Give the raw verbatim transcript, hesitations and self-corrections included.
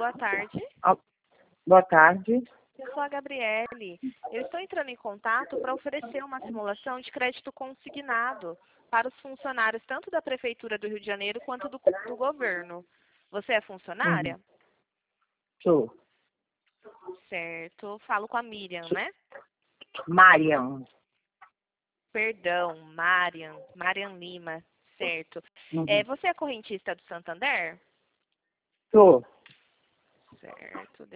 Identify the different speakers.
Speaker 1: boa tarde.
Speaker 2: Ah, boa tarde.
Speaker 1: Eu sou a Gabriele. Eu estou entrando em contato para oferecer uma simulação de crédito consignado para os funcionários tanto da Prefeitura do Rio de Janeiro quanto do, do governo. Você é funcionária?
Speaker 2: Uhum. Sou.
Speaker 1: Certo. Falo com a Miriam, né?
Speaker 2: Mariam.
Speaker 1: Perdão, Mariam. Mariam Lima. Certo.
Speaker 2: Uhum.
Speaker 1: É, você é correntista do Santander?
Speaker 2: Sou.
Speaker 1: Certo.